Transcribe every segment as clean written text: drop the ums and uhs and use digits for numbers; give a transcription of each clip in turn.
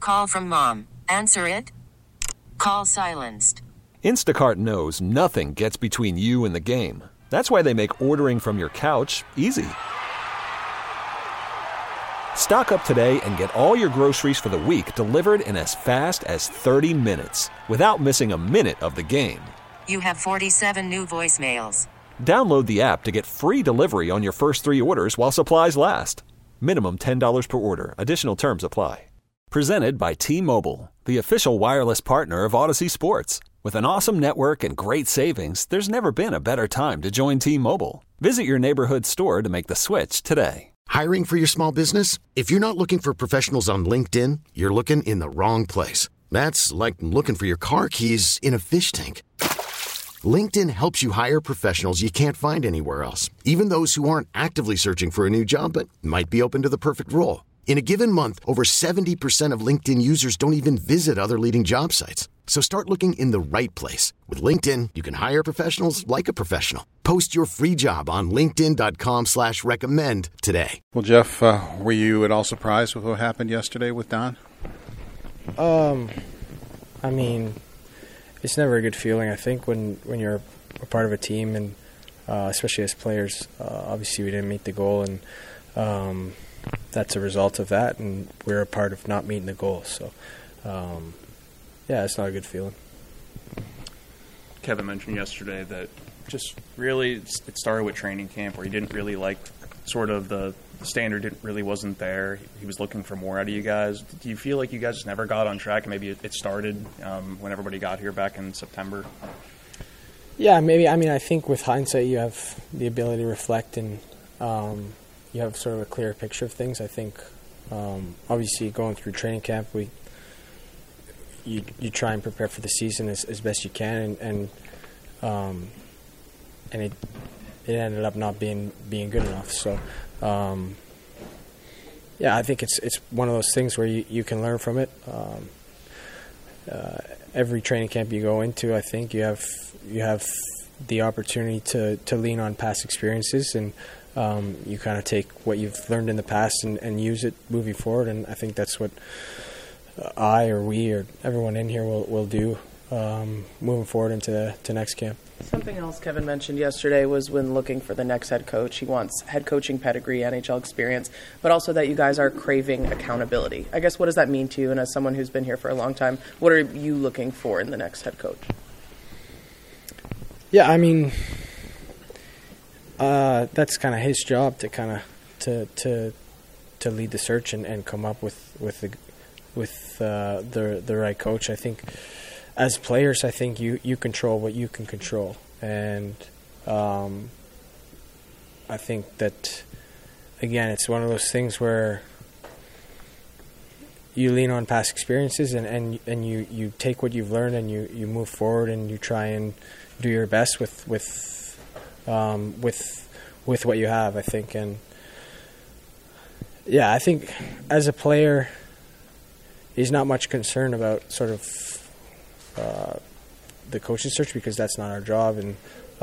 Call from mom. Answer it. Call silenced. Instacart knows nothing gets between you and the game. That's why they make ordering from your couch easy. Stock up today and get all your groceries for the week delivered in as fast as 30 minutes without missing a minute of the game. You have 47 new voicemails. Download the app to get free delivery on your first 3 orders while supplies last. Minimum $10 per order. Additional terms apply. Presented by T-Mobile, the official wireless partner of Odyssey Sports. With an awesome network and great savings, there's never been a better time to join T-Mobile. Visit your neighborhood store to make the switch today. Hiring for your small business? If you're not looking for professionals on LinkedIn, you're looking in the wrong place. That's like looking for your car keys in a fish tank. LinkedIn helps you hire professionals you can't find anywhere else, even those who aren't actively searching for a new job but might be open to the perfect role. In a given month, over 70% of LinkedIn users don't even visit other leading job sites. So start looking in the right place. With LinkedIn, you can hire professionals like a professional. Post your free job on linkedin.com/recommend today. Well, Jeff, were you at all surprised with what happened yesterday with Don? I mean, it's never a good feeling, I think, when you're a part of a team, and especially as players. Obviously, we didn't meet the goal, and that's a result of that, and we're a part of not meeting the goal. So, yeah, it's not a good feeling. Kevin mentioned yesterday that just really it started with training camp where he didn't really like sort of the standard really wasn't there. He was looking for more out of you guys. Do you feel like you guys just never got on track and maybe it started when everybody got here back in September? Yeah, maybe. I mean, I think with hindsight you have the ability to reflect and you have sort of a clearer picture of things. I think obviously going through training camp you try and prepare for the season as best you can, and it ended up not being good enough. So, yeah, I think it's one of those things where you can learn from it. Every training camp you go into, I think you have the opportunity to lean on past experiences, and you kind of take what you've learned in the past and use it moving forward. And I think that's what I or we or everyone in here will do moving forward into next camp. Something else Kevin mentioned yesterday was when looking for the next head coach, he wants head coaching pedigree, NHL experience, but also that you guys are craving accountability. I guess what does that mean to you? And as someone who's been here for a long time, what are you looking for in the next head coach? Yeah, I mean, that's kind of his job to kind of to lead the search and come up with the right coach. I think as players, I think you control what you can control, and I think that again, it's one of those things where you lean on past experiences and you take what you've learned and you move forward and you try and do your best with what you have, I think. And yeah, I think as a player, he's not much concerned about sort of the coaching search because that's not our job, and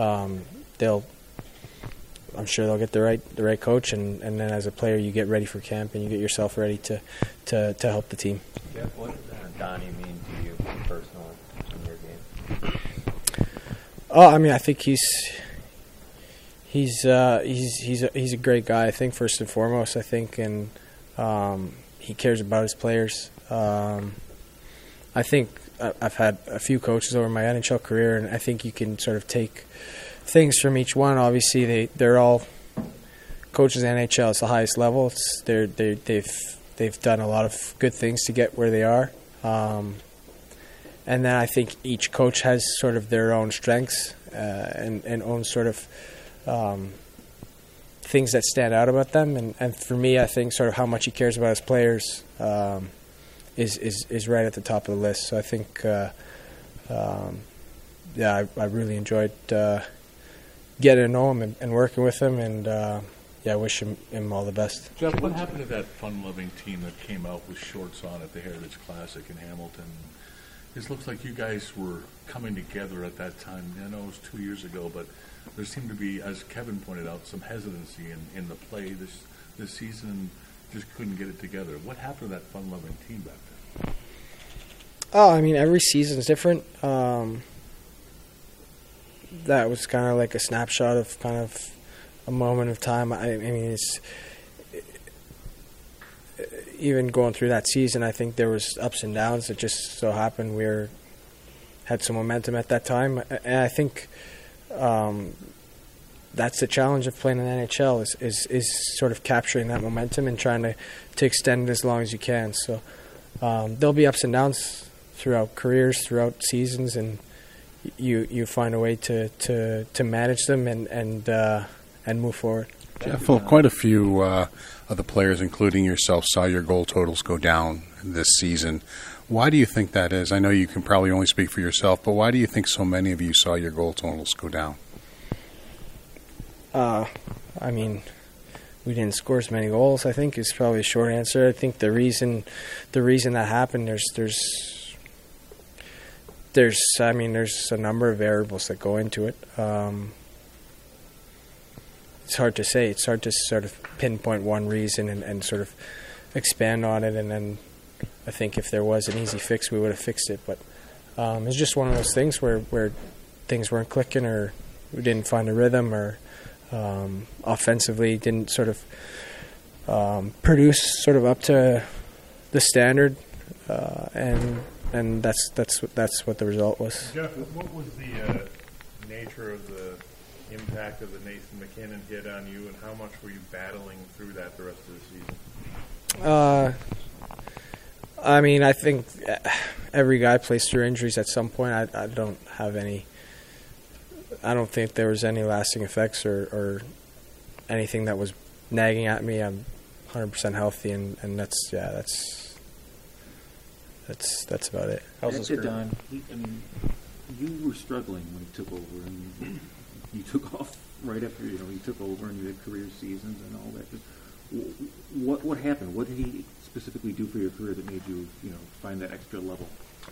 I'm sure they'll get the right coach, and then as a player you get ready for camp and you get yourself ready to help the team. Jeff, what does Donnie mean to you personally in your game? Oh, I mean, I think he's a great guy. I think first and foremost, I think, and he cares about his players. I think I've had a few coaches over my NHL career, and I think you can sort of take things from each one. Obviously, they're all coaches in NHL. It's the highest level. They've done a lot of good things to get where they are. And then I think each coach has sort of their own strengths and own sort of things that stand out about them. And for me, I think sort of how much he cares about his players is right at the top of the list. So I think, I really enjoyed getting to know him and working with him, and I wish him all the best. Jeff, what happened to that fun-loving team that came out with shorts on at the Heritage Classic in Hamilton? It looks like you guys were coming together at that time. I know it was 2 years ago, but there seemed to be, as Kevin pointed out, some hesitancy in the play this season. Just couldn't get it together. What happened to that fun-loving team back then? Oh, I mean, every season's different. That was kind of like a snapshot of kind of a moment of time. I mean, it's even going through that season, I think there was ups and downs. It just so happened we had some momentum at that time. And I think that's the challenge of playing in the NHL is sort of capturing that momentum and trying to extend it as long as you can. So there'll be ups and downs throughout careers, throughout seasons, and you find a way to manage them and move forward. Jeff, well, quite a few of the players, including yourself, saw your goal totals go down this season. Why do you think that is? I know you can probably only speak for yourself, but why do you think so many of you saw your goal totals go down? I mean, we didn't score as many goals, I think, is probably a short answer. I think the reason that happened, there's a number of variables that go into it. It's hard to say. It's hard to sort of pinpoint one reason and sort of expand on it. And then I think if there was an easy fix, we would have fixed it. But it's just one of those things where things weren't clicking, or we didn't find a rhythm, or offensively didn't sort of produce sort of up to the standard, and that's what the result was. Jeff, what was the nature of the impact of the Nathan MacKinnon hit on you, and how much were you battling through that the rest of the season? I mean, I think every guy plays through injuries at some point. I don't have any. I don't think there was any lasting effects or anything that was nagging at me. I'm 100% healthy, and that's about it. How's this group? Don, I mean, you were struggling when you took over, and you took off right after you took over, and you had career seasons and all that. Just what happened? What did he specifically do for your career that made you find that extra level?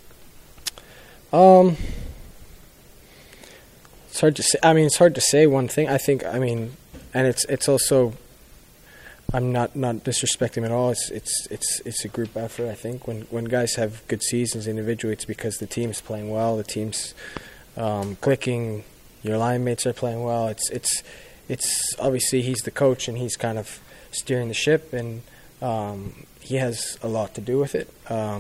It's hard to say. I mean, it's hard to say one thing. I think. I mean, and it's also. I'm not disrespecting him at all. It's a group effort. I think when guys have good seasons individually, it's because the team's playing well, the team's clicking, your line mates are playing well. It's obviously he's the coach and he's kind of steering the ship, and he has a lot to do with it.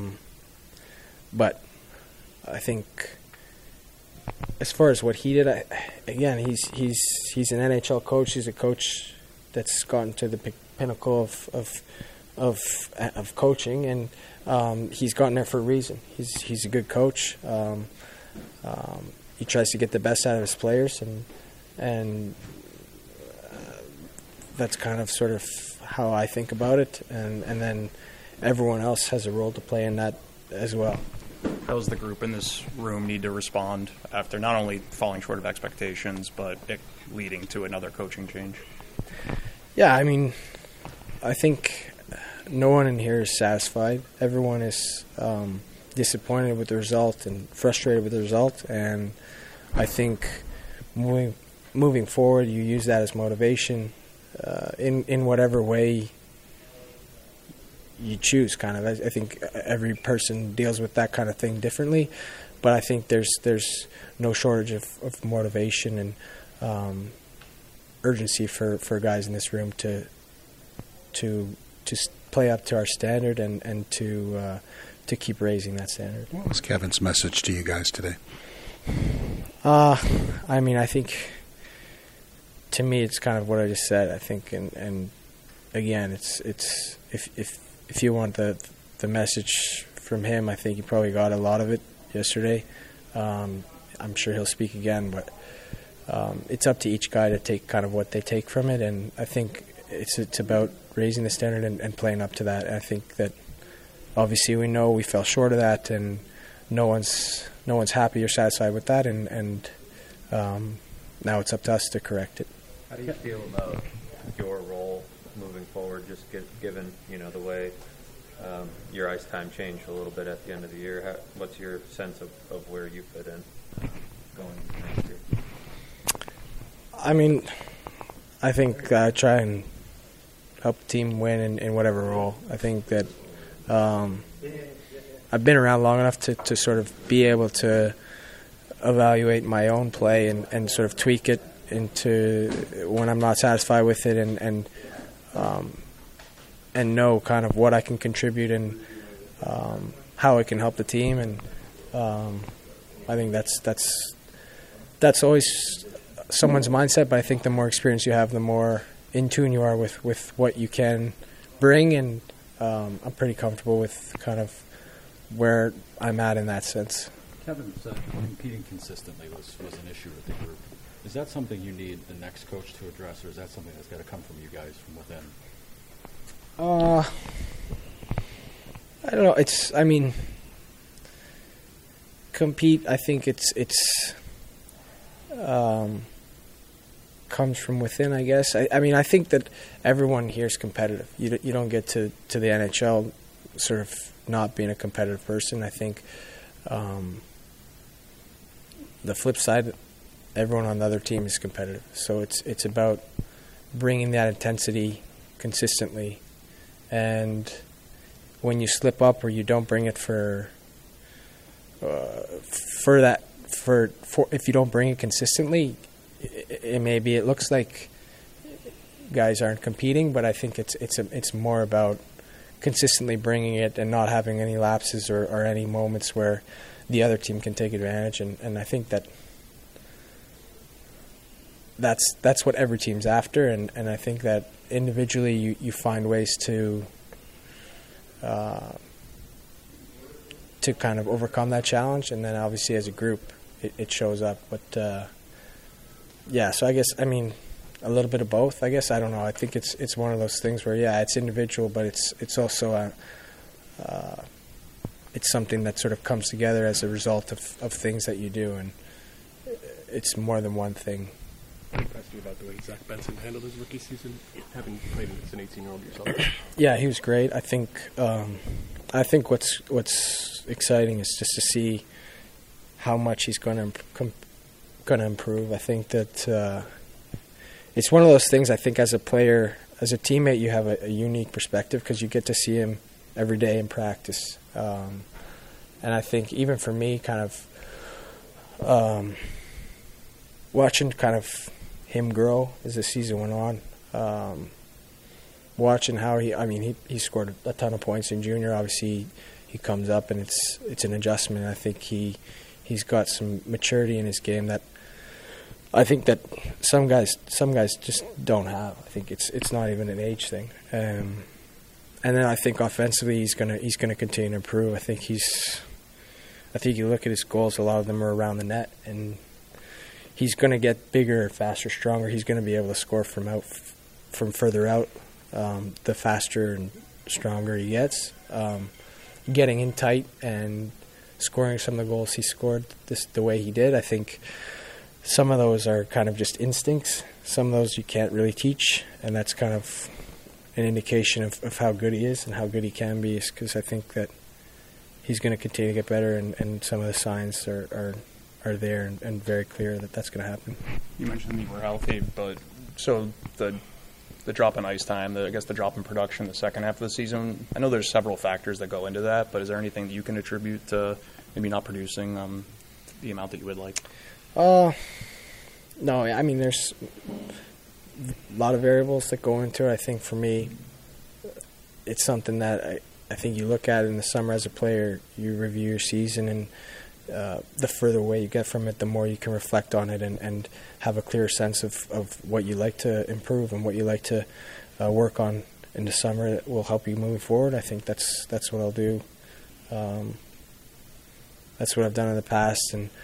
But I think as far as what he did, again, he's an NHL coach. He's a coach that's gotten to the pinnacle of coaching, and he's gotten there for a reason. He's a good coach. He tries to get the best out of his players, and that's kind of sort of how I think about it. And then everyone else has a role to play in that as well. How does the group in this room need to respond after not only falling short of expectations, but it leading to another coaching change? Yeah, I mean, I think no one in here is satisfied. Everyone is disappointed with the result and frustrated with the result. And I think moving forward, you use that as motivation in whatever way you choose. Kind of, I think every person deals with that kind of thing differently. But I think there's no shortage of motivation and urgency for guys in this room to play up to our standard and to keep raising that standard. What was Kevin's message to you guys today? I mean, I think to me it's kind of what I just said. I think, and again, it's if you want the message from him, I think he probably got a lot of it yesterday. I'm sure he'll speak again, but it's up to each guy to take kind of what they take from it, and I think it's about raising the standard and playing up to that. And I think that obviously we know we fell short of that, and no one's happy or satisfied with that, and now it's up to us to correct it. How do you feel about your role moving forward, just given the way your ice time changed a little bit at the end of the year? What's your sense of where you fit in going next year? I mean, I think I try and help the team win in whatever role. I think that I've been around long enough to sort of be able to evaluate my own play and sort of tweak it into when I'm not satisfied with it, and know kind of what I can contribute and how it can help the team. And I think that's always someone's mindset. But I think the more experience you have, the more in tune you are with what you can bring, and I'm pretty comfortable with kind of where I'm at in that sense. Kevin said competing consistently was an issue with the group. Is that something you need the next coach to address, or is that something that's got to come from you guys from within? I don't know. Compete. I think it's comes from within, I guess. I think that everyone here is competitive. You don't get to the NHL sort of not being a competitive person. I think the flip side, everyone on the other team is competitive. So it's about bringing that intensity consistently, and when you slip up or you don't bring it if you don't bring it consistently, it looks like guys aren't competing, but I think it's more about consistently bringing it and not having any lapses or any moments where the other team can take advantage, and I think that's what every team's after, and I think that individually you find ways to kind of overcome that challenge, and then obviously as a group it shows up. But so I guess a little bit of both. I guess I don't know. I think it's one of those things where it's individual, but it's also it's something that sort of comes together as a result of things that you do, and it's more than one thing. I'm impressed about the way Zach Benson handled his rookie season, having played as an 18-year-old yourself. Yeah, he was great. I think what's exciting is just to see how much he's going to improve. I think that it's one of those things. I think as a player, as a teammate, you have a unique perspective because you get to see him every day in practice. And I think even for me, kind of watching kind of him grow as the season went on, watching how he scored a ton of points in junior. Obviously, he comes up and it's an adjustment. I think he's got some maturity in his game that I think that some guys just don't have. I think it's not even an age thing. And then I think offensively he's gonna continue to improve. I think you look at his goals, a lot of them are around the net, and he's going to get bigger, faster, stronger. He's going to be able to score from further out. The faster and stronger he gets, getting in tight and scoring some of the goals he scored the way he did. I think some of those are kind of just instincts. Some of those you can't really teach, and that's kind of an indication of how good he is and how good he can be, because I think that he's going to continue to get better, and some of the signs are there and very clear that that's going to happen. You mentioned you were healthy, but so the drop in ice time, I guess the drop in production the second half of the season, I know there's several factors that go into that, but is there anything that you can attribute to maybe not producing the amount that you would like? No, there's a lot of variables that go into it. I think for me, it's something that I think you look at in the summer as a player. You review your season, and the further away you get from it, the more you can reflect on it and have a clear sense of what you like to improve and what you like to work on in the summer that will help you moving forward. I think that's what I'll do. That's what I've done in the past, and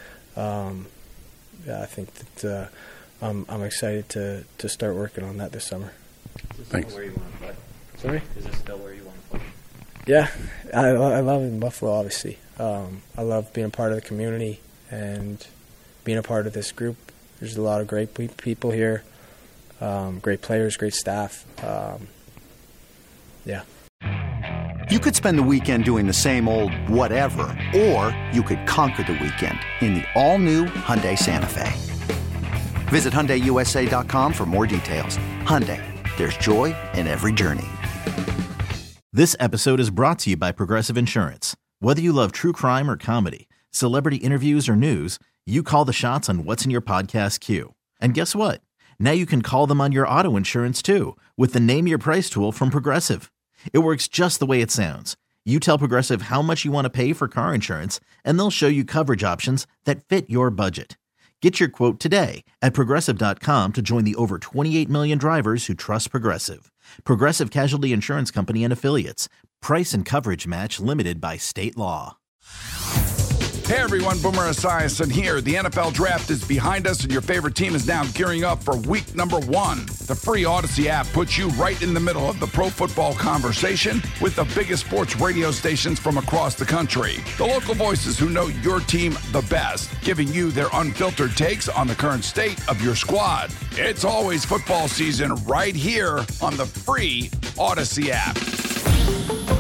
I think that I'm excited to start working on that this summer. Thanks. Where you want to play? Sorry? Is this still where you want to play? Yeah, I love it in Buffalo, obviously. I love being a part of the community and being a part of this group. There's a lot of great people here, great players, great staff. Yeah. You could spend the weekend doing the same old whatever, or you could conquer the weekend in the all-new Hyundai Santa Fe. Visit HyundaiUSA.com for more details. Hyundai, there's joy in every journey. This episode is brought to you by Progressive Insurance. Whether you love true crime or comedy, celebrity interviews or news, you call the shots on what's in your podcast queue. And guess what? Now you can call them on your auto insurance too with the Name Your Price tool from Progressive. It works just the way it sounds. You tell Progressive how much you want to pay for car insurance, and they'll show you coverage options that fit your budget. Get your quote today at Progressive.com to join the over 28 million drivers who trust Progressive. Progressive Casualty Insurance Company and Affiliates. Price and coverage match limited by state law. Hey everyone, Boomer Esiason here. The NFL Draft is behind us and your favorite team is now gearing up for week number 1. The free Odyssey app puts you right in the middle of the pro football conversation with the biggest sports radio stations from across the country. The local voices who know your team the best, giving you their unfiltered takes on the current state of your squad. It's always football season right here on the free Odyssey app.